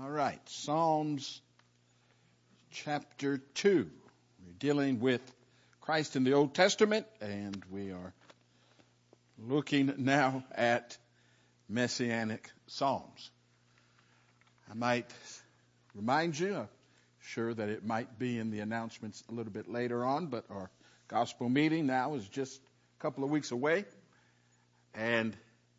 All right, Psalms chapter 2. We're dealing with Christ in the Old Testament, and we are looking now at Messianic Psalms. I might remind you, I'm sure that it might be in the announcements a little bit later on, but our gospel meeting now is just a couple of weeks away, and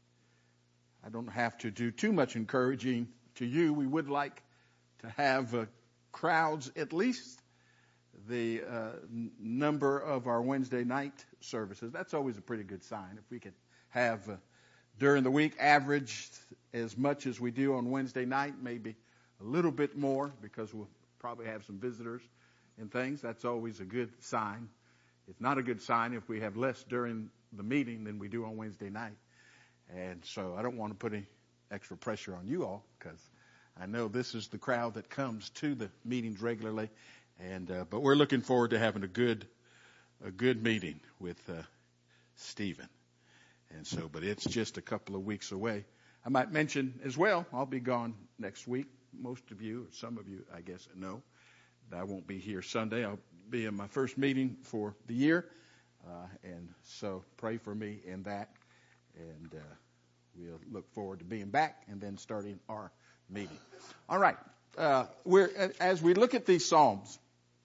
I don't have to do too much encouraging to you. We would like to have crowds, at least the number of our Wednesday night services. That's always a pretty good sign. If we could have during the week averaged as much as we do on Wednesday night, maybe a little bit more, because we'll probably have some visitors and things. That's always a good sign. It's not a good sign if we have less during the meeting than we do on Wednesday night. And so I don't want to put any extra pressure on you all, because I know this is the crowd that comes to the meetings regularly, and but we're looking forward to having a good meeting with Stephen. And so, but it's just a couple of weeks away. I might mention as well, I'll be gone next week. Most of you, or some of you, I guess, know that I won't be here Sunday. I'll be in my first meeting for the year, and so pray for me in that. And we'll look forward to being back and then starting our meeting. All right. As we look at these Psalms,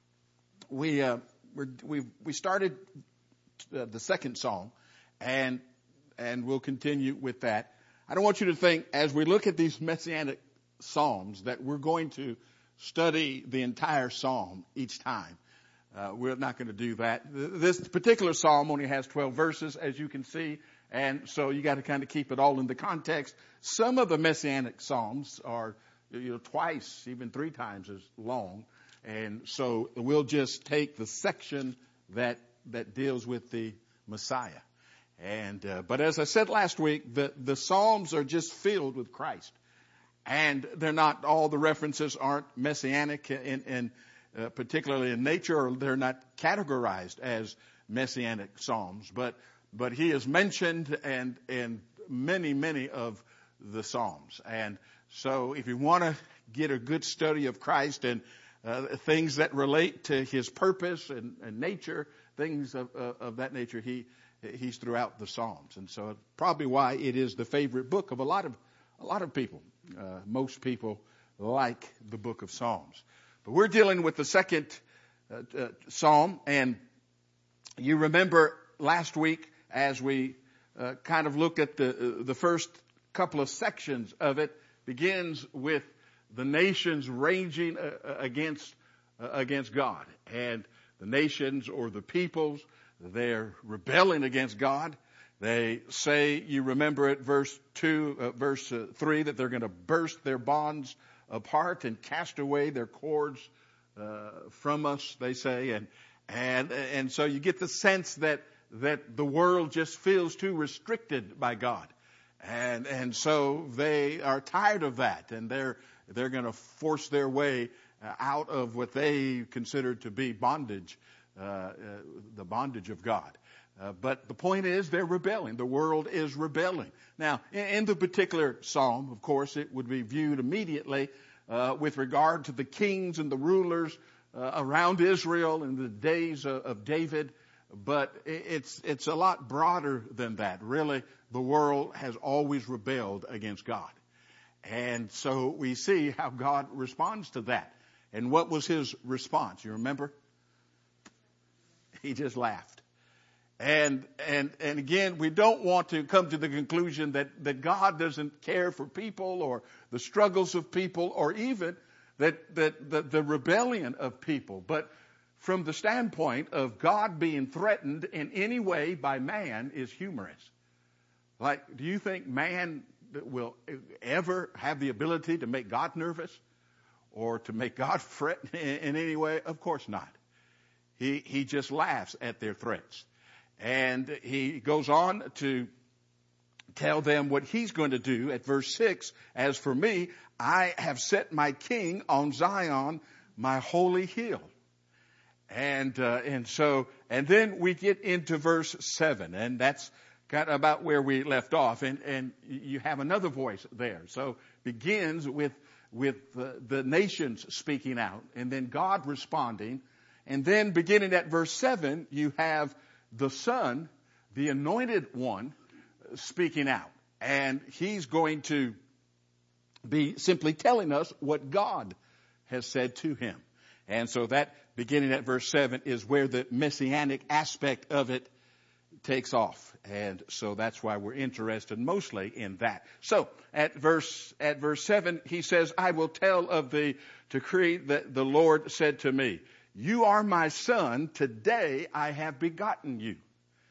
we started the second Psalm, and we'll continue with that. I don't want you to think, as we look at these Messianic Psalms, that we're going to study the entire Psalm each time. We're not going to do that. This particular Psalm only has 12 verses, as you can see. And so you got to kind of keep it all in the context. Some of the Messianic Psalms are, twice, even three times as long. And so we'll just take the section that deals with the Messiah. And, but as I said last week, the Psalms are just filled with Christ. And they're not, all the references aren't Messianic in particularly in nature, or they're not categorized as Messianic Psalms. But he is mentioned in many of the Psalms. And so if you want to get a good study of Christ and things that relate to his purpose and nature, things of that nature, he's throughout the Psalms. And so probably why it is the favorite book of a lot of people. Most people like the book of Psalms. But we're dealing with the second Psalm, and you remember last week, as we kind of looked at the first couple of sections of it, begins with the nations raging against God. And the nations, or the peoples, they're rebelling against God. They say, you remember it, verse 3, that they're going to burst their bonds apart and cast away their cords from us, they say. And so you get the sense that the world just feels too restricted by God. And so they are tired of that, and they're going to force their way out of what they consider to be bondage, the bondage of God. But the point is, they're rebelling. The world is rebelling. Now, in the particular psalm, of course, it would be viewed immediately with regard to the kings and the rulers around Israel in the days of David. But it's a lot broader than that. Really, the world has always rebelled against God. And so we see how God responds to that. And what was his response? You remember? He just laughed. And again, we don't want to come to the conclusion that God doesn't care for people, or the struggles of people, or even that the rebellion of people. But from the standpoint of God being threatened in any way by man is humorous. Like, do you think man will ever have the ability to make God nervous or to make God fret in any way? Of course not. He just laughs at their threats. And he goes on to tell them what he's going to do at verse 6. As for me, I have set my king on Zion, my holy hill. And then we get into verse 7, and that's kind of about where we left off, and you have another voice there. So begins with the nations speaking out, and then God responding, and then beginning at verse 7, you have the Son, the anointed one, speaking out, and he's going to be simply telling us what God has said to him. And so that beginning at verse 7 is where the messianic aspect of it takes off. And so that's why we're interested mostly in that. So at verse 7, he says, I will tell of the decree that the Lord said to me, you are my son, today I have begotten you.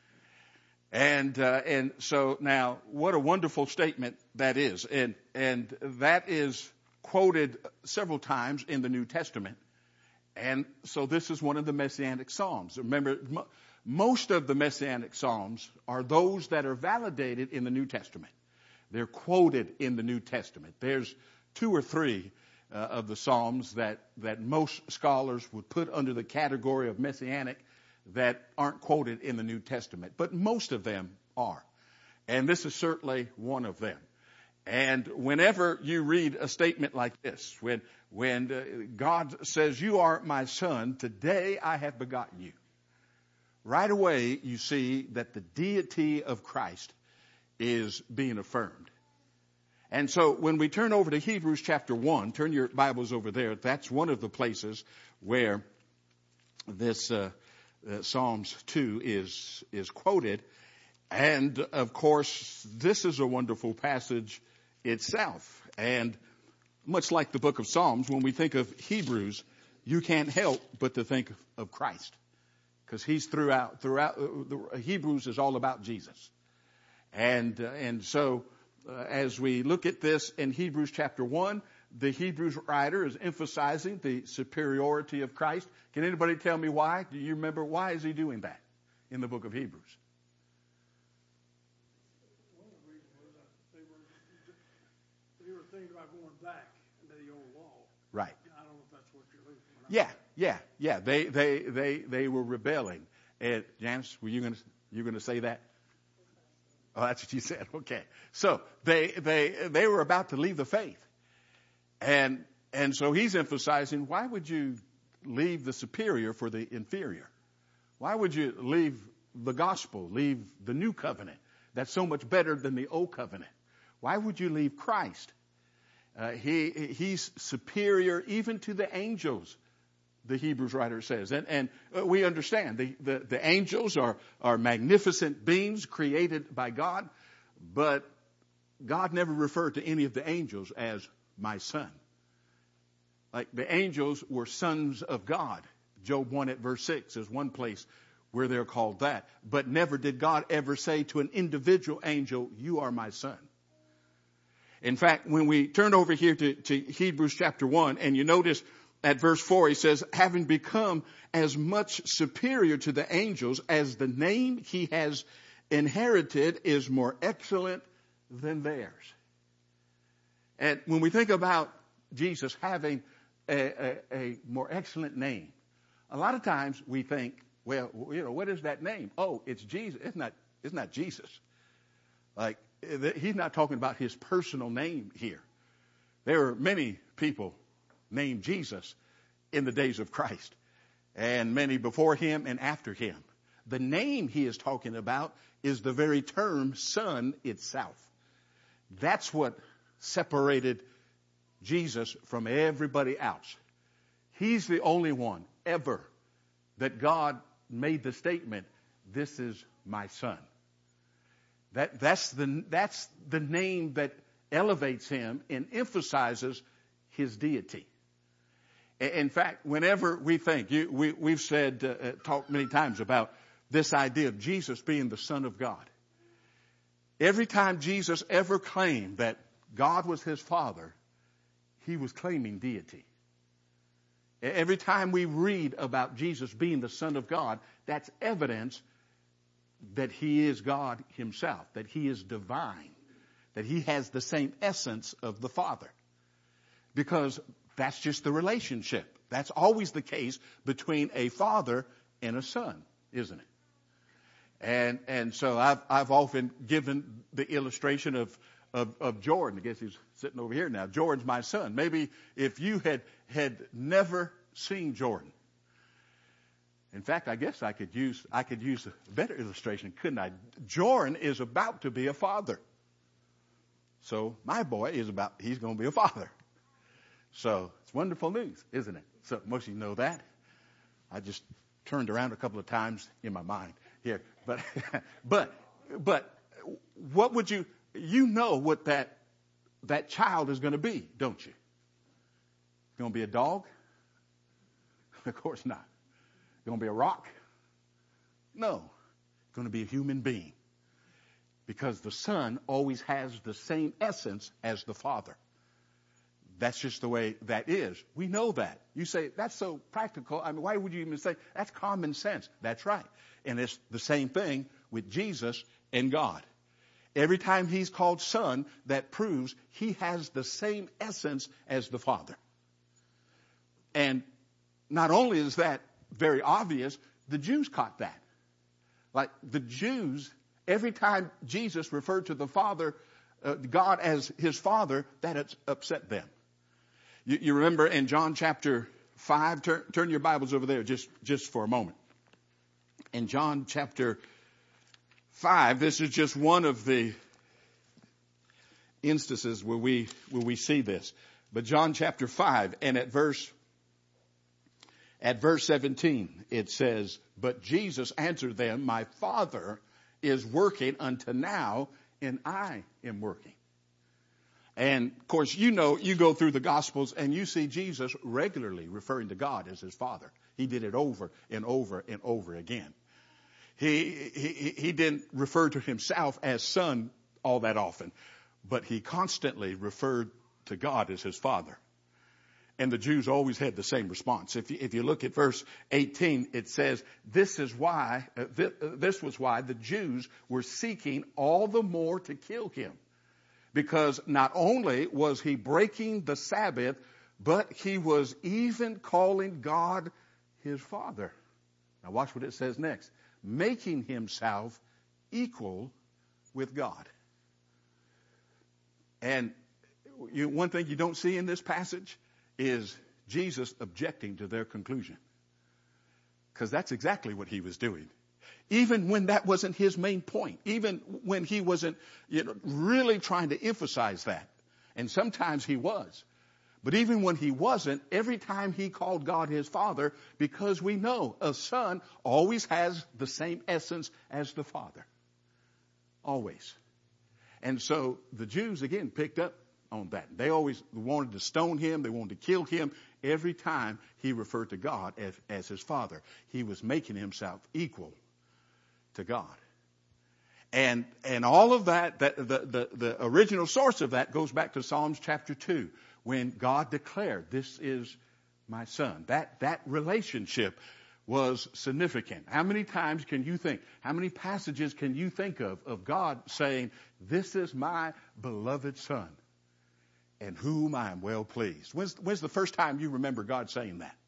And so now, what a wonderful statement that is. And that is quoted several times in the New Testament. And so this is one of the Messianic Psalms. Remember, most of the Messianic Psalms are those that are validated in the New Testament. They're quoted in the New Testament. There's 2 or 3 of the Psalms that most scholars would put under the category of Messianic that aren't quoted in the New Testament. But most of them are. And this is certainly one of them. And whenever you read a statement like this, when God says, you are my son, today I have begotten you, right away you see that the deity of Christ is being affirmed. And so when we turn over to Hebrews chapter 1, turn your Bibles over there, that's one of the places where this Psalms 2 is quoted. And of course, this is a wonderful passage itself. And much like the book of Psalms, when we think of Hebrews, you can't help but to think of Christ. Because he's throughout Hebrews is all about Jesus. And so as we look at this in Hebrews chapter 1, the Hebrews writer is emphasizing the superiority of Christ. Can anybody tell me why? Do you remember why is he doing that in the book of Hebrews? One of the reasons was that they were thinking about going back into the old law. Right. I don't know if that's what you're looking for. Yeah. They were rebelling. And Janice, were you going to say that? Oh, that's what you said. Okay. So they were about to leave the faith. And so he's emphasizing, why would you leave the superior for the inferior? Why would you leave the gospel, leave the new covenant that's so much better than the old covenant? Why would you leave Christ? He's superior even to the angels, the Hebrews writer says. And we understand the angels are magnificent beings created by God, but God never referred to any of the angels as my son. Like the angels were sons of God. Job 1 at verse 6 is one place where they're called that. But never did God ever say to an individual angel, you are my son. In fact, when we turn over here to Hebrews chapter 1, and you notice at verse 4, he says, having become as much superior to the angels as the name he has inherited is more excellent than theirs. And when we think about Jesus having a more excellent name, a lot of times we think, well, what is that name? Oh, it's Jesus. It's not Jesus. Like, he's not talking about his personal name here. There are many people named Jesus in the days of Christ, and many before him and after him. The name he is talking about is the very term son itself. That's what separated Jesus from everybody else. He's the only one ever that God made the statement, this is my son. That's the name that elevates him and emphasizes his deity. In fact, whenever we think, we've said, talked many times about this idea of Jesus being the Son of God. Every time Jesus ever claimed that God was his Father, he was claiming deity. Every time we read about Jesus being the Son of God, that's evidence that he is God himself, that he is divine, that he has the same essence of the Father. Because that's just the relationship. That's always the case between a father and a son, isn't it? And so I've often given the illustration of Jordan. I guess he's sitting over here now. Jordan's my son. Maybe if you had never seen Jordan. In fact, I guess I could use a better illustration, couldn't I? Jordan is about to be a father. So my boy he's going to be a father. So it's wonderful news, isn't it? So most of you know that. I just turned around a couple of times in my mind here. But what would you know what that child is going to be, don't you? Going to be a dog? Of course not. Going to be a rock? No. Going to be a human being. Because the Son always has the same essence as the Father. That's just the way that is. We know that. You say, that's so practical. I mean, why would you even say, that's common sense? That's right. And it's the same thing with Jesus and God. Every time he's called Son, that proves he has the same essence as the Father. And not only is that very obvious, the Jews caught that. Like the Jews, every time Jesus referred to the Father, God as his Father, that upset them. You remember in John chapter 5, turn your Bibles over there just for a moment. In John chapter 5, this is just one of the instances where we see this. But John chapter 5, and at verse 17, it says, "But Jesus answered them, My Father is working unto now, and I am working." And of course, you go through the Gospels and you see Jesus regularly referring to God as his Father. He did it over and over and over again. He didn't refer to himself as Son all that often, but he constantly referred to God as his Father. And the Jews always had the same response. If you look at verse 18, it says, this was why the Jews were seeking all the more to kill him. Because not only was he breaking the Sabbath, but he was even calling God his Father. Now watch what it says next. Making himself equal with God. And one thing you don't see in this passage is Jesus objecting to their conclusion. Because that's exactly what he was doing. Even when that wasn't his main point. Even when he wasn't really trying to emphasize that. And sometimes he was. But even when he wasn't, every time he called God his Father, because we know a son always has the same essence as the Father. Always. And so the Jews, again, picked up on that. They always wanted to stone him. They wanted to kill him. Every time he referred to God as his Father, he was making himself equal to God. And all of that, the original source of that goes back to Psalms chapter 2, when God declared, this is my son. That relationship was significant. How many times can you think, how many passages can you think of God saying, this is my beloved son, in whom I am well pleased? When's the first time you remember God saying that?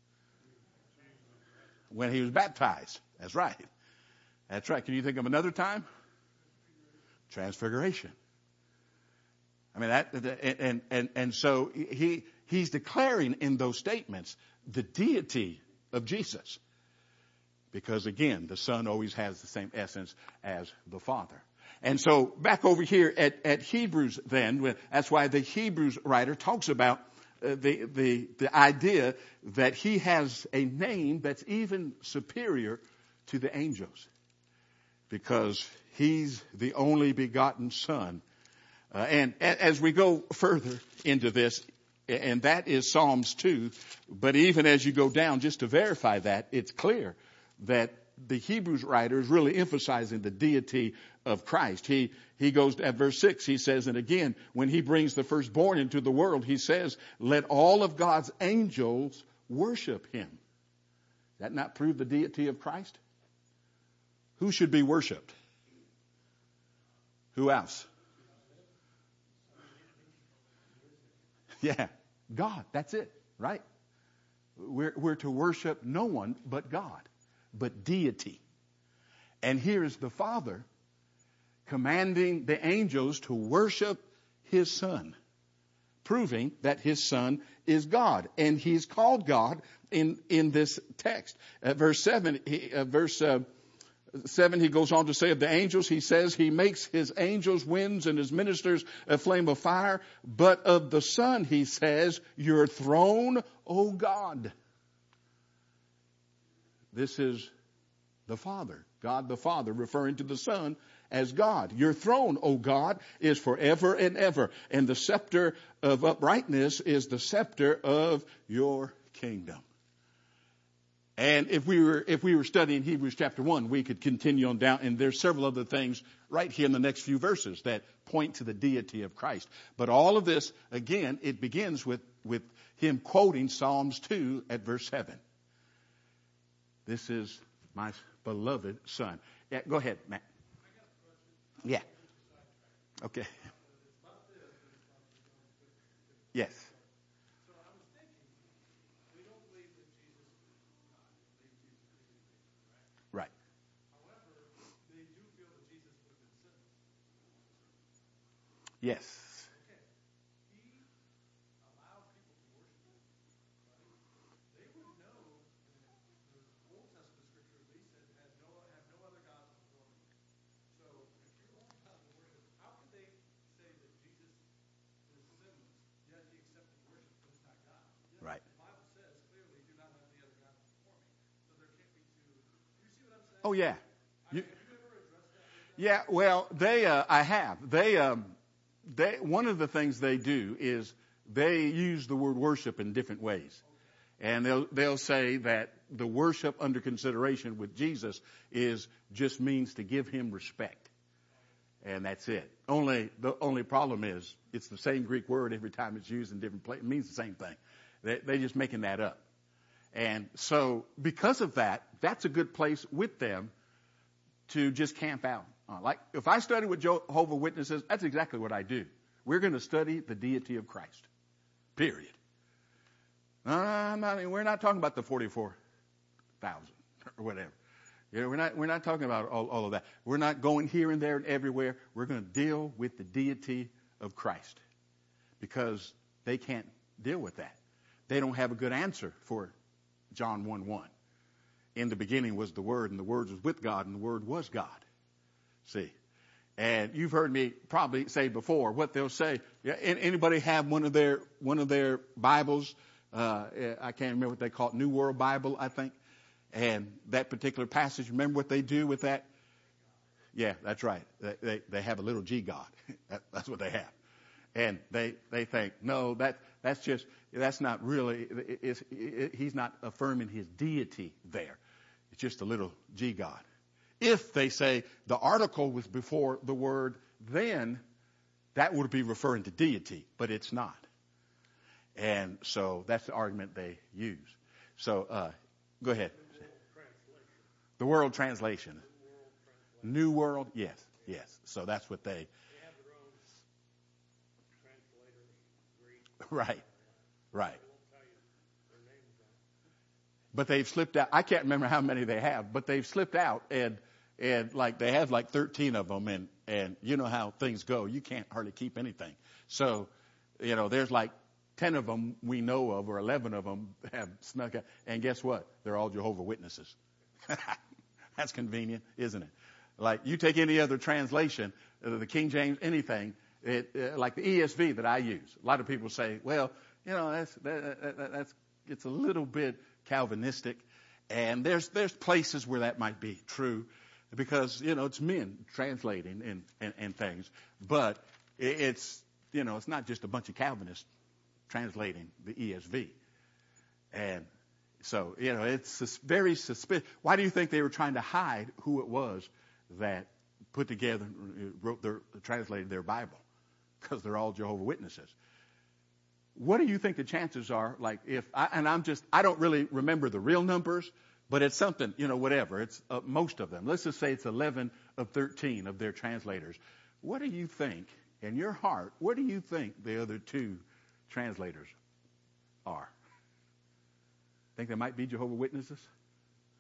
When he was baptized. That's right. That's right. Can you think of another time? Transfiguration. I mean, and so he's declaring in those statements the deity of Jesus. Because again, the Son always has the same essence as the Father. And so back over here at Hebrews then, that's why the Hebrews writer talks about the idea that he has a name that's even superior to the angels. Because he's the only begotten Son. And as we go further into this, and that is Psalms 2, but even as you go down, just to verify that, it's clear that the Hebrews writer is really emphasizing the deity of Christ. He goes at verse 6, he says, and again, when he brings the firstborn into the world, he says, let all of God's angels worship him. Does that not prove the deity of Christ? Who should be worshiped? Who else? Yeah, God. That's it, right? We're to worship no one but God, but deity. And here is the Father commanding the angels to worship his Son, proving that his Son is God. And he's called God in this text. Verse 7, he goes on to say of the angels, he says he makes his angels winds and his ministers a flame of fire. But of the Son, he says, your throne, O God. This is the Father, God the Father, referring to the Son as God. Your throne, O God, is forever and ever. And the scepter of uprightness is the scepter of your kingdom. And if we were studying Hebrews chapter 1, we could continue on down, and there's several other things right here in the next few verses that point to the deity of Christ. But all of this, again, it begins with him quoting Psalms 2 at verse 7. This is my beloved Son. Yeah, go ahead, Matt. Yeah. Okay. Yes. Right. Yes. Right. Oh yeah. Yeah. Well, I have. One of the things they do is they use the word worship in different ways, and they'll say that the worship under consideration with Jesus just means to give him respect, and that's it. The only problem is it's the same Greek word every time it's used in different places. It means the same thing. They're just making that up. And so because of that, that's a good place with them to just camp out. Like if I study with Jehovah's Witnesses, that's exactly what I do. We're going to study the deity of Christ. Period. We're not talking about the 44,000 or whatever. We're not talking about all of that. We're not going here and there and everywhere. We're going to deal with the deity of Christ because they can't deal with that. They don't have a good answer for John 1:1. In the beginning was the Word, and the Word was with God, and the Word was God. See? And you've heard me probably say before what they'll say. Anybody have one of their Bibles? I can't remember what they call it, New World Bible, I think. And that particular passage, remember what they do with that? Yeah, that's right. They have a little G God. That's what they have. And they think, no, that's not really, he's not affirming his deity there. It's just a little G God. If they say the article was before the word, then that would be referring to deity, but it's not. And so that's the argument they use. So go ahead. The World Translation. New World, yes. So that's what they have their own translators, Greek. Right. But they've slipped out. I can't remember how many they have, but they've slipped out and like they have like 13 of them and you know how things go. You can't hardly keep anything. So, there's like 10 of them we know of or 11 of them have snuck out. And guess what? They're all Jehovah's Witnesses. That's convenient, isn't it? Like you take any other translation, the King James, anything, like the ESV that I use. A lot of people say, well, that's it's a little bit Calvinistic, and there's places where that might be true, because it's men translating and things, but it's not just a bunch of Calvinists translating the ESV, and so it's very suspicious. Why do you think they were trying to hide who it was that put together, translated their Bible? Because they're all Jehovah's Witnesses. What do you think the chances are? Like I don't really remember the real numbers, but it's something, whatever. It's most of them. Let's just say it's 11 of 13 of their translators. What do you think, in your heart, what do you think the other two translators are? Think they might be Jehovah's Witnesses?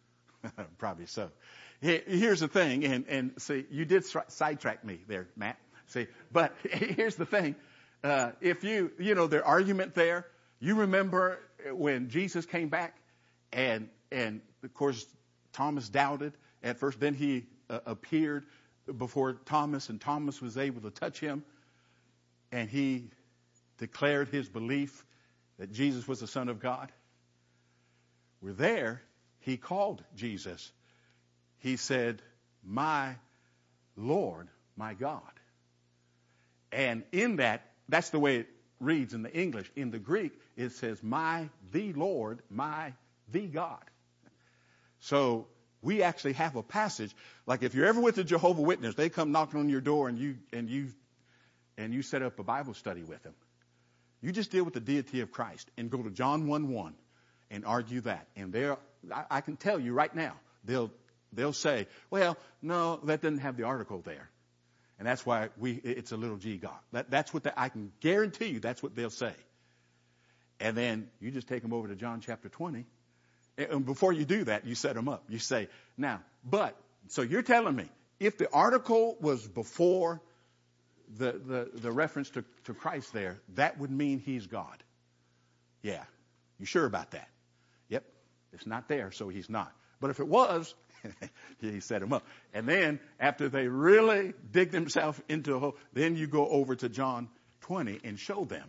Probably so. Here's the thing, and see, you did sidetrack me there, Matt. See, but here's the thing. If their argument there, you remember when Jesus came back and of course Thomas doubted at first, then he appeared before Thomas and Thomas was able to touch him and he declared his belief that Jesus was the Son of God. We're there. He called Jesus. He said, "My Lord, my God." And in that's the way it reads in the English. In the Greek, it says, the Lord, the God. So we actually have a passage, like if you're ever with a Jehovah's Witness, they come knocking on your door and you set up a Bible study with them. You just deal with the deity of Christ and go to John 1:1 and argue that. And I can tell you right now, they'll say, well, no, that doesn't have the article there. And that's why it's a little g God. That's what I can guarantee you that's what they'll say. And then you just take them over to John chapter 20. And before you do that, you set them up. You say, so you're telling me, if the article was before the reference to Christ there, that would mean he's God. Yeah. You sure about that? Yep. It's not there, so he's not. But if it was, he set him up. And then after they really dig themselves into a hole, then you go over to John 20 and show them.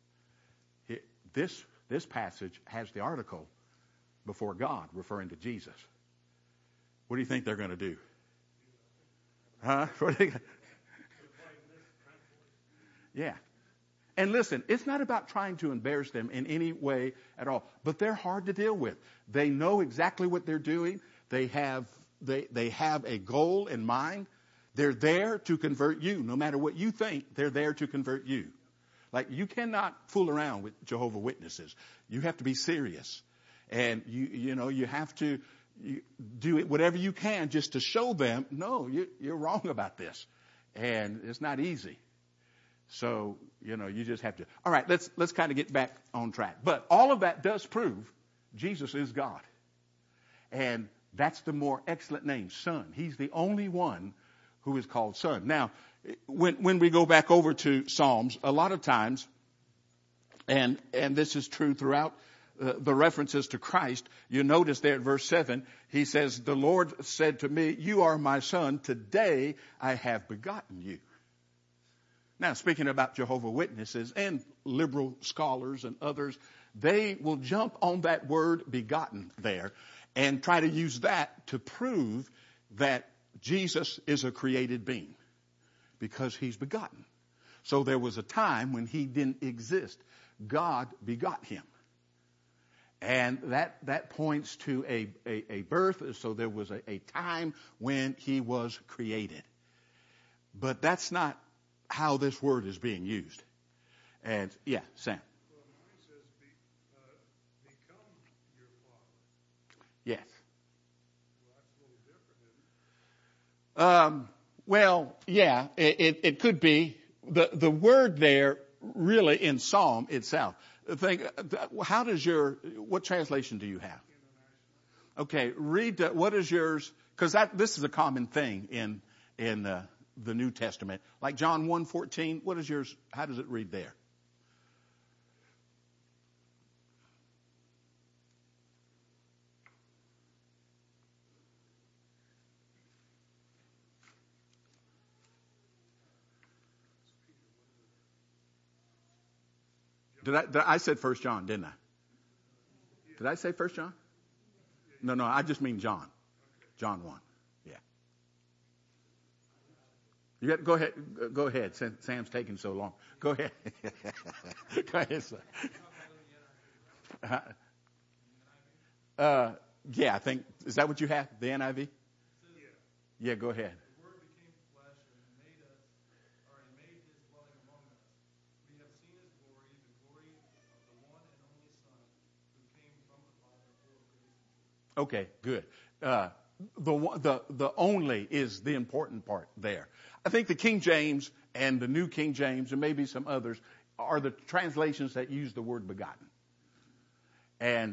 This passage has the article before God referring to Jesus. What do you think they're going to do? Huh? Yeah. And listen, it's not about trying to embarrass them in any way at all, but they're hard to deal with. They know exactly what they're doing. They have a goal in mind. They're there to convert you. No matter what you think, they're there to convert you. Like, you cannot fool around with Jehovah's Witnesses. You have to be serious. And you have to do it whatever you can just to show them, no, you're wrong about this. And it's not easy. So, you just have to. All right, let's kind of get back on track. But all of that does prove Jesus is God. And that's the more excellent name, Son. He's the only one who is called Son. Now, when we go back over to Psalms, a lot of times, and this is true throughout the references to Christ, you notice there at verse 7, he says, "The Lord said to me, you are my son. Today I have begotten you." Now, speaking about Jehovah's Witnesses and liberal scholars and others, they will jump on that word begotten there and try to use that to prove that Jesus is a created being because he's begotten. So there was a time when he didn't exist. God begot him. And that points to a birth. So there was a time when he was created. But that's not how this word is being used. And yeah, Sam. Well, mine says become your father. Yes. Well, that's a little different, isn't it? Well, yeah, it could be. The word there really in Psalm itself. What translation do you have? Okay, read, what is yours? Because this is a common thing in the New Testament. Like John 1:14, what is yours? How does it read there? I said 1 John, didn't I? Did I say 1 John? No, I just mean John. John 1. Yeah. You got, go ahead. Sam's taking so long. Go ahead. Go ahead, sir. Yeah, I think, is that what you have? The NIV? Yeah, go ahead. Okay, good. The only is the important part there. I think the King James and the New King James and maybe some others are the translations that use the word begotten. And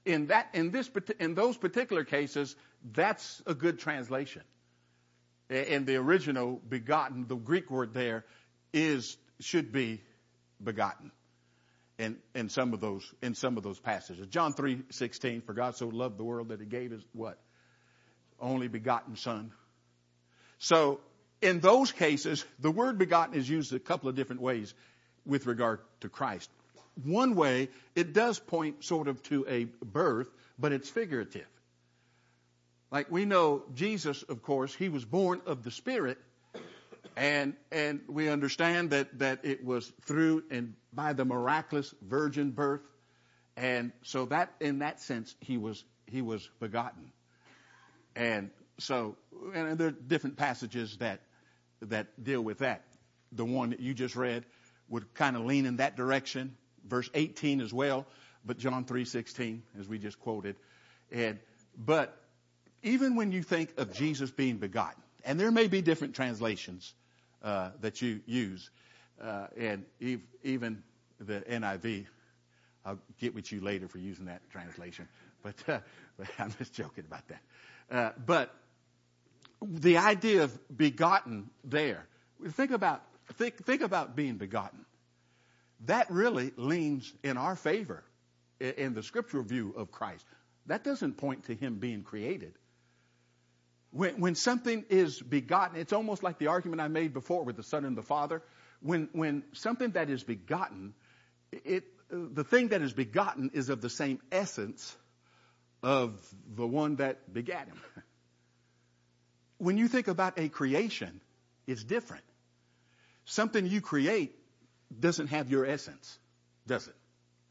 in those particular cases, that's a good translation. In the original, begotten, the Greek word there should be begotten. In some of those passages. John 3:16, for God so loved the world that he gave his what? Only begotten Son. So in those cases, the word begotten is used a couple of different ways with regard to Christ. One way, it does point sort of to a birth, but it's figurative. Like we know Jesus, of course, he was born of the Spirit, and we understand that it was through and by the miraculous virgin birth, and so that in that sense he was begotten. And so, and there are different passages that deal with that. The one that you just read would kind of lean in that direction. Verse 18 as well, but John 3:16, as we just quoted. But even when you think of Jesus being begotten, and there may be different translations that you use, and even the NIV, I'll get with you later for using that translation, but I'm just joking about that. But the idea of begotten there, think about being begotten. That really leans in our favor in the scriptural view of Christ. That doesn't point to him being created. When something is begotten, it's almost like the argument I made before with the Son and the Father. When something that is begotten, the thing that is begotten is of the same essence of the one that begat him. When you think about a creation, it's different. Something you create doesn't have your essence, does it?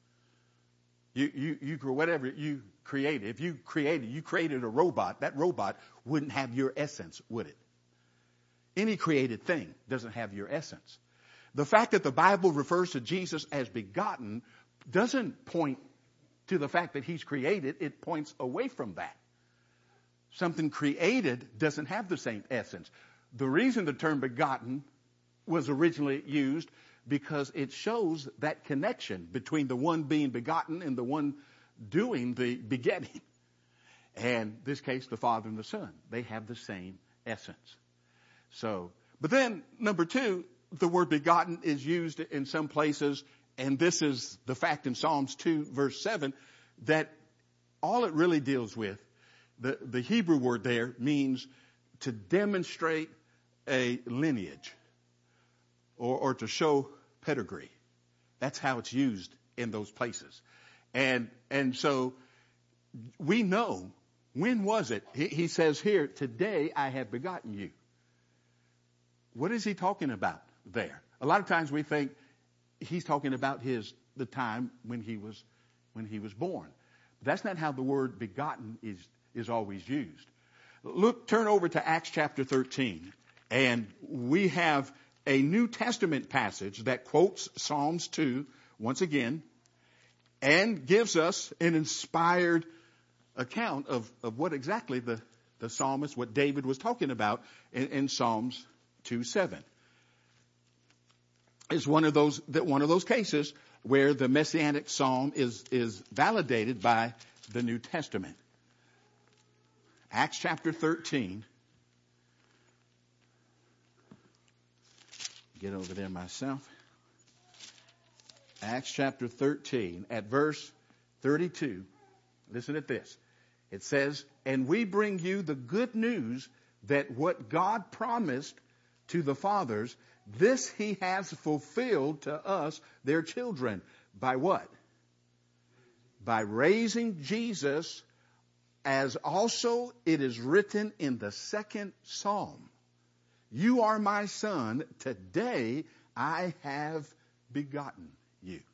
You whatever you created. If you created a robot, that robot wouldn't have your essence, would it? Any created thing doesn't have your essence. The fact that the Bible refers to Jesus as begotten doesn't point to the fact that he's created. It points away from that. Something created doesn't have the same essence. The reason the term begotten was originally used because it shows that connection between the one being begotten and the one doing the begetting. And in this case, the Father and the Son, they have the same essence. So, but then number two, the word begotten is used in some places, and this is the fact in Psalms 2 verse 7, that all it really deals with, the Hebrew word there means to demonstrate a lineage or to show pedigree. That's how it's used in those places. And so we know, when was it? He says here, today I have begotten you. What is he talking about there? A lot of times we think he's talking about the time when he was born. That's not how the word begotten is always used. Turn over to Acts chapter 13, and we have a New Testament passage that quotes Psalms 2 once again and gives us an inspired account of what exactly the psalmist, what David was talking about in Psalms 2:7. It's one of those cases where the messianic psalm is validated by the New Testament. Acts chapter 13. Get over there myself. Acts chapter 13 at verse 32. Listen at this. It says, "And we bring you the good news that what God promised to the fathers, this he has fulfilled to us, their children." By what? By raising Jesus, as also it is written in the second psalm. "You are my son, today I have begotten you."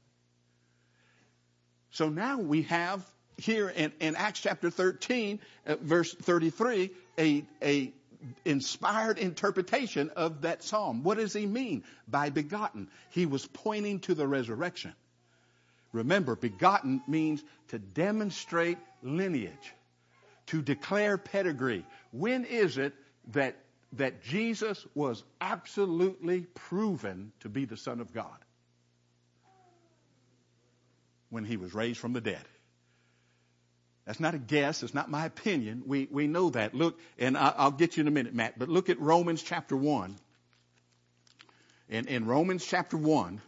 So now we have here in Acts chapter 13, verse 33, a inspired interpretation of that psalm. What does he mean by begotten? He was pointing to the resurrection. Remember, begotten means to demonstrate lineage, to declare pedigree. When is it that Jesus was absolutely proven to be the Son of God? When he was raised from the dead. That's not a guess. It's not my opinion. We know that. Look, and I'll get you in a minute, Matt, but look at Romans chapter 1. In Romans chapter 1,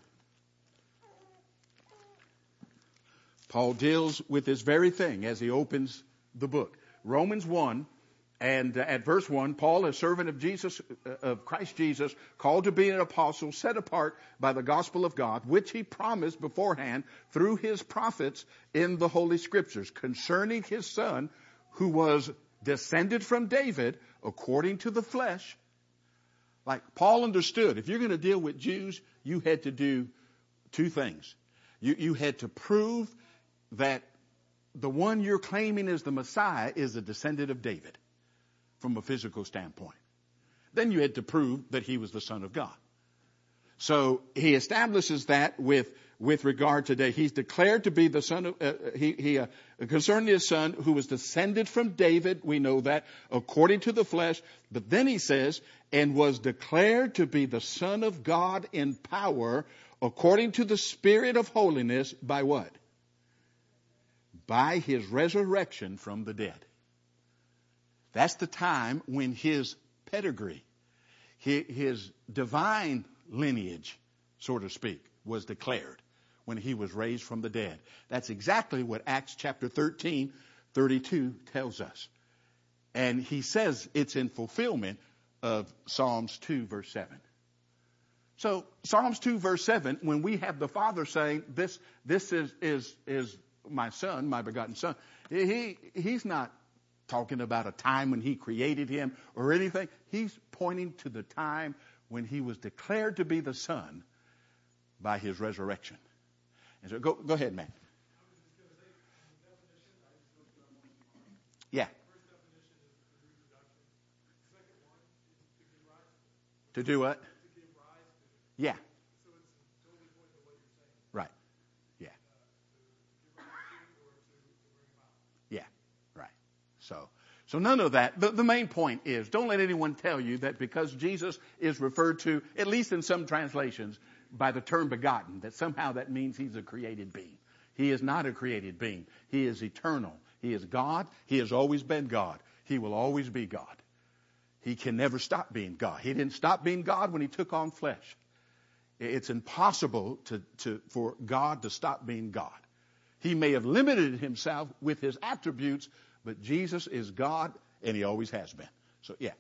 Paul deals with this very thing as he opens the book. Romans 1, and at verse 1, Paul, a servant of Jesus, of Christ Jesus, called to be an apostle, set apart by the gospel of God, which he promised beforehand through his prophets in the Holy Scriptures, concerning his Son, who was descended from David according to the flesh. Like Paul understood, if you're going to deal with Jews, you had to do two things. You had to prove that the one you're claiming as the Messiah is a descendant of David from a physical standpoint. Then you had to prove that he was the Son of God. So he establishes that with regard to today. He's declared to be the son of, concerning his Son who was descended from David, we know that, according to the flesh. But then he says, and was declared to be the Son of God in power, according to the Spirit of holiness, by what? By his resurrection from the dead. That's the time when his pedigree, his divine lineage, so to speak, was declared when he was raised from the dead. That's exactly what Acts chapter 13:32 tells us. And he says it's in fulfillment of Psalms 2 verse 7. So Psalms 2 verse 7, when we have the Father saying, this is my Son, my begotten Son, he's not talking about a time when he created him or anything. He's pointing to the time when he was declared to be the Son by his resurrection. And so go ahead, man. Yeah. To do what? Yeah. Right. Yeah. Yeah. Right. So none of that. The main point is, don't let anyone tell you that because Jesus is referred to, at least in some translations, by the term begotten, that somehow that means he's a created being. He is not a created being. He is eternal. He is God. He has always been God. He will always be God. He can never stop being God. He didn't stop being God when he took on flesh. It's impossible for God to stop being God. He may have limited himself with his attributes, but Jesus is God, and he always has been. So, yeah.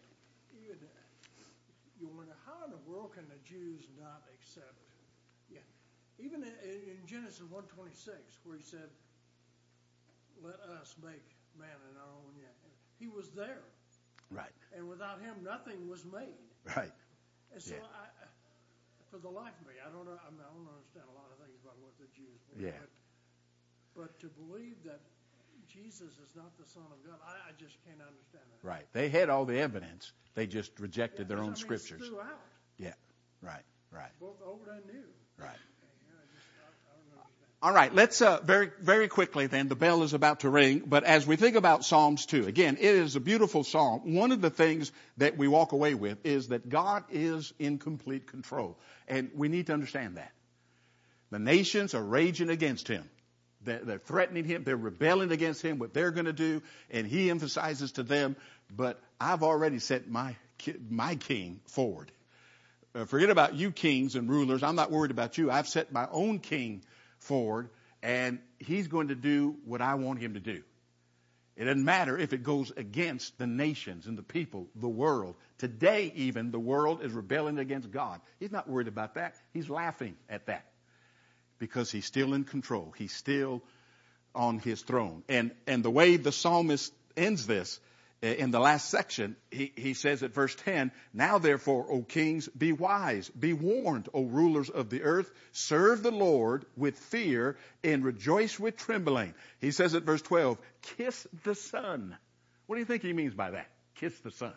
You wonder, how in the world can the Jews not accept? Yeah. Even in Genesis 1:26, where he said, let us make man in our own image. He was there. Right. And without him, nothing was made. Right. And so, yeah. For the life of me, I don't understand a lot of things about what the Jews believe. Yeah. But to believe that Jesus is not the Son of God, I just can't understand that. Right. They had all the evidence. They just rejected their own scriptures. It's throughout. Yeah. Right. Both old and new. Right. I don't understand. All right. Let's very, very quickly then. The bell is about to ring. But as we think about Psalms 2, again, it is a beautiful psalm. One of the things that we walk away with is that God is in complete control. And we need to understand that. The nations are raging against him. They're threatening him. They're rebelling against him, what they're going to do. And he emphasizes to them, but I've already set my king forward. Forget about you kings and rulers. I'm not worried about you. I've set my own king forward, and he's going to do what I want him to do. It doesn't matter if it goes against the nations and the people, the world. Today even, the world is rebelling against God. He's not worried about that. He's laughing at that. Because he's still in control. He's still on his throne. And the way the psalmist ends this, in the last section, he says at verse 10, now therefore, O kings, be wise, be warned, O rulers of the earth, serve the Lord with fear and rejoice with trembling. He says at verse 12, kiss the Son. What do you think he means by that? Kiss the Son.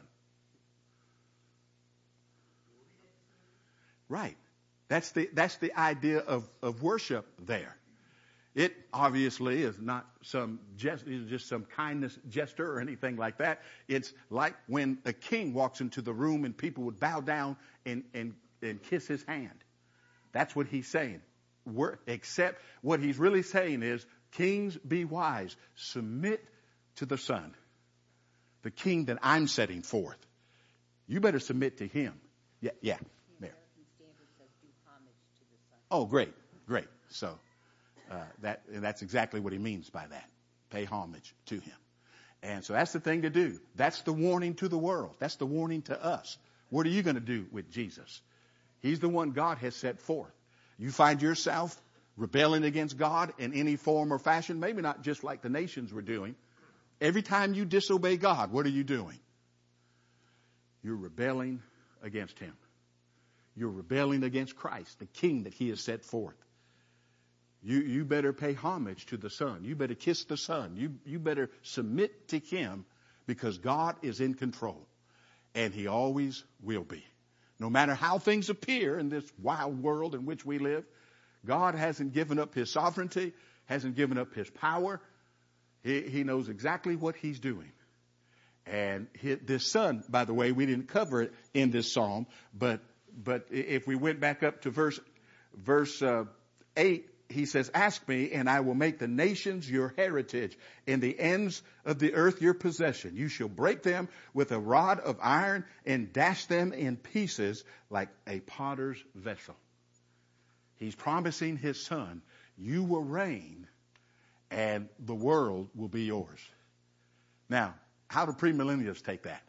Right. That's the idea of worship there. It obviously is not just some kindness gesture or anything like that. It's like when a king walks into the room and people would bow down and kiss his hand. That's what he's saying. Except what he's really saying is, kings, be wise. Submit to the Son, the King that I'm setting forth. You better submit to him. Yeah. The American Standard says do homage to the Son. Oh, great. So that's exactly what he means by that. Pay homage to him. And so that's the thing to do. That's the warning to the world. That's the warning to us. What are you going to do with Jesus? He's the one God has set forth. You find yourself rebelling against God in any form or fashion, maybe not just like the nations were doing. Every time you disobey God, what are you doing? You're rebelling against him. You're rebelling against Christ, the King that he has set forth. You better pay homage to the Son. You better kiss the Son. You better submit to him, because God is in control. And he always will be. No matter how things appear in this wild world in which we live, God hasn't given up his sovereignty, hasn't given up his power. He knows exactly what he's doing. And this Son, by the way, we didn't cover it in this psalm, but if we went back up to verse 8, he says, ask me and I will make the nations your heritage and the ends of the earth your possession. You shall break them with a rod of iron and dash them in pieces like a potter's vessel. He's promising his Son, you will reign and the world will be yours. Now, how do premillennialists take that?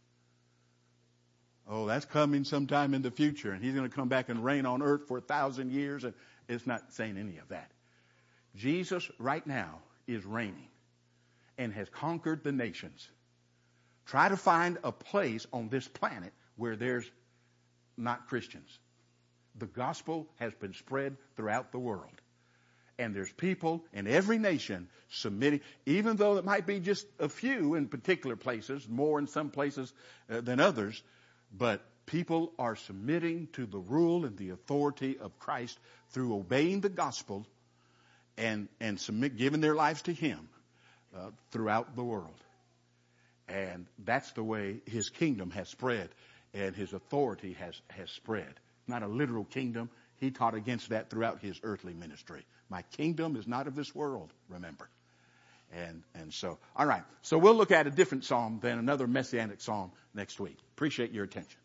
Oh, that's coming sometime in the future, and he's going to come back and reign on earth for 1,000 years, and it's not saying any of that. Jesus right now is reigning and has conquered the nations. Try to find a place on this planet where there's not Christians. The gospel has been spread throughout the world. And there's people in every nation submitting, even though it might be just a few in particular places, more in some places than others, but people are submitting to the rule and the authority of Christ through obeying the gospel and giving their lives to him throughout the world. And that's the way his kingdom has spread and his authority has spread. Not a literal kingdom. He taught against that throughout his earthly ministry. My kingdom is not of this world, remember. And so, all right. So we'll look at a different psalm than another messianic psalm next week. Appreciate your attention.